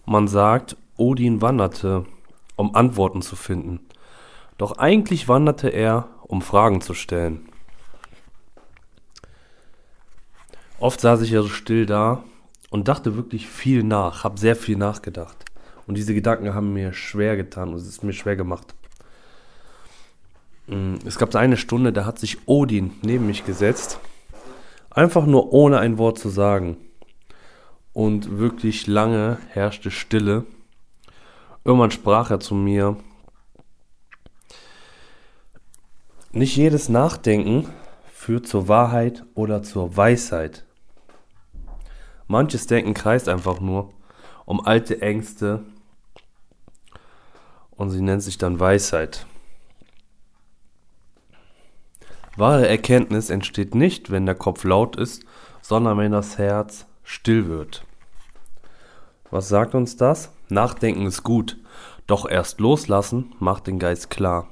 Man sagt, Odin wanderte, um Antworten zu finden. Doch eigentlich wanderte er, um Fragen zu stellen. Oft saß ich ja so still da und dachte wirklich viel nach, habe sehr viel nachgedacht. Und diese Gedanken haben mir schwer getan und es ist mir schwer gemacht. Es gab so eine Stunde, da hat sich Odin neben mich gesetzt, einfach nur ohne ein Wort zu sagen. Und wirklich lange herrschte Stille. Irgendwann sprach er zu mir: Nicht jedes Nachdenken führt zur Wahrheit oder zur Weisheit. Manches Denken kreist einfach nur um alte Ängste und sie nennt sich dann Weisheit. Wahre Erkenntnis entsteht nicht, wenn der Kopf laut ist, sondern wenn das Herz still wird. Was sagt uns das? Nachdenken ist gut, doch erst loslassen macht den Geist klar.